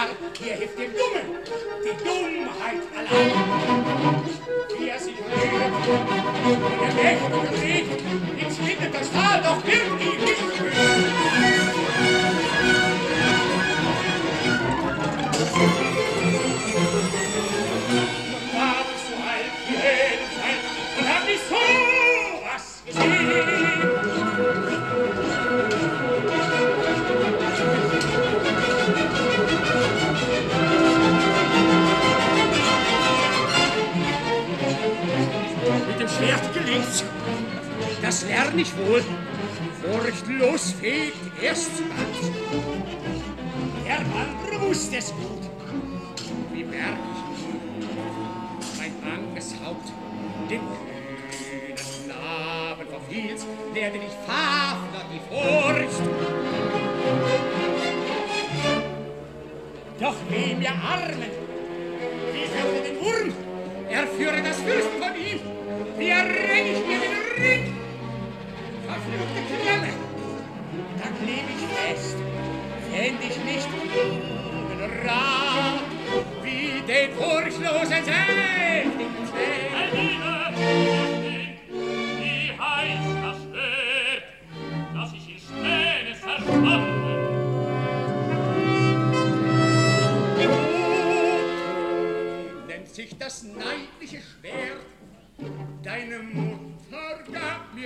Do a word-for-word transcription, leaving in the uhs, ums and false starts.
Narr, hier hilft dem Dummen die Dummheit allein. Wie er sich rührt, wie der mächtige regt, ihm schwindet der Stahl, doch wird ihm nicht müde. Nun war ich so alt wie Heldenheit und hab nicht so was gesehen. Mit dem Schwert gelingt's, das lern ich wohl. Furchtlos fegt erst zu Band. Der andere wusste es gut. Wie merk ich mein krankes Haupt, den kühnen Knaben verfiel's, lernte ich Fafner die Furcht. Doch weh mir Armen, wie führte den Wurm, er führe das Fürsten von ihm, wie errenn ich mir den Ring. Verfluchte Klemme, da blieb ich fest, fänd ich nicht einen Rat, wie den furchtlosen Säftigen Zähl. Ein Diener, wie heißt das Schwert, das ich in Späne verschwanden? Nennt sich das neidliche Schwert, deine